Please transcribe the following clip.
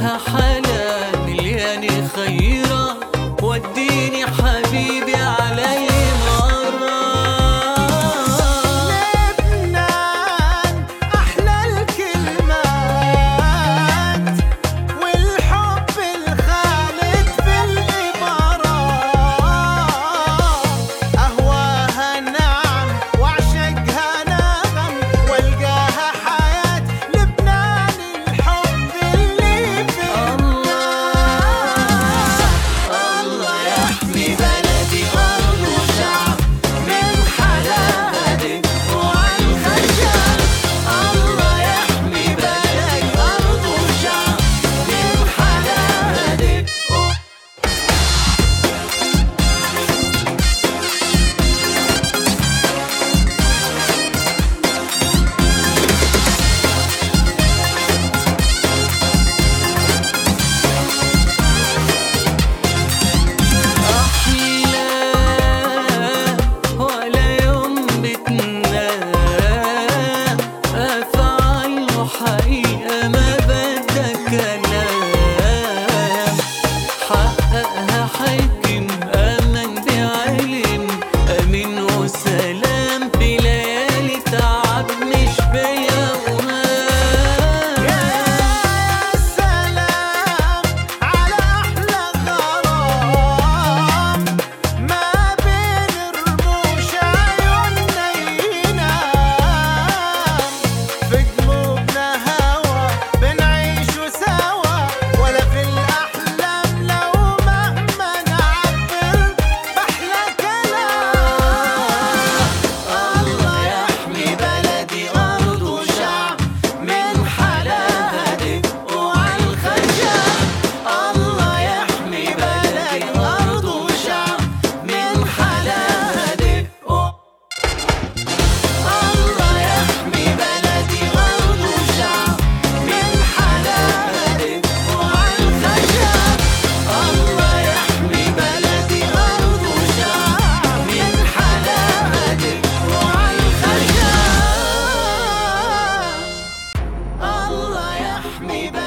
حققها حلا مليان خيرة، وديني حبيبي علي مرة. لبنان أحلى الكلمات والحب الخالد في الإمارات، أهواها نعم وأعشقها نغم، والقاها حياة لبنان الحب اللي في الناس. الله يحمي بلدي أرض وشعب من حلاها دق وعالخشب. الله يحمي بلدي أرض وشعب من حلاها دق. أحلى ولا يوم بتنام، أفعال وحقيقة ما بدك كلام. حققها حكم أمن بعلم، أمين وسلام بليالي تعب مش بيومات. يا سلام على أحلى غرام، ما بين رموش عيوننا ينام، في قلوبنا هوا بنعيشوا سوا، ولا في الأحلام لو مهما نعبر بأحلى كلام. الله يحمي بلدي أرض وشعب من حلاها دق وعالخشب. الله يحمي بلدي أرض وشعب من حلاها دق. الله يحمي بلدي أرض وشعب من حلاها دق وعالخشب. الله يحمي بلدي أرض وشعب من حلاها دق وعالخشب. الله يحمي